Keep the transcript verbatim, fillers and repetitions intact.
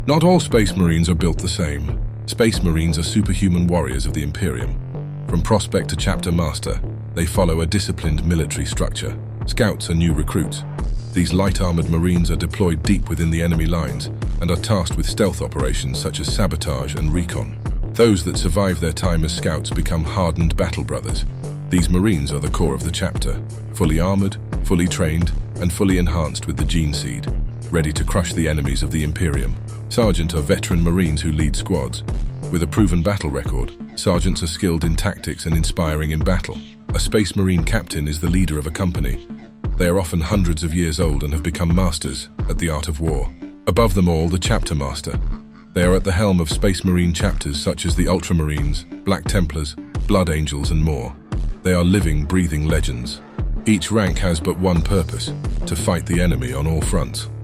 Not all Space Marines are built the same. Space Marines are superhuman warriors of the Imperium. From Prospect to Chapter Master, they follow a disciplined military structure. Scouts are new recruits. These light-armored Marines are deployed deep within the enemy lines and are tasked with stealth operations such as sabotage and recon. Those that survive their time as scouts become hardened battle brothers. These Marines are the core of the chapter, fully armored, fully trained, and fully enhanced with the gene seed, ready to crush the enemies of the Imperium. Sergeant are veteran Marines who lead squads. With a proven battle record, sergeants are skilled in tactics and inspiring in battle. A Space Marine captain is the leader of a company. They are often hundreds of years old and have become masters at the art of war. Above them all, the Chapter Master. They are at the helm of Space Marine chapters such as the Ultramarines, Black Templars, Blood Angels, and more. They are living, breathing legends. Each rank has but one purpose: to fight the enemy on all fronts.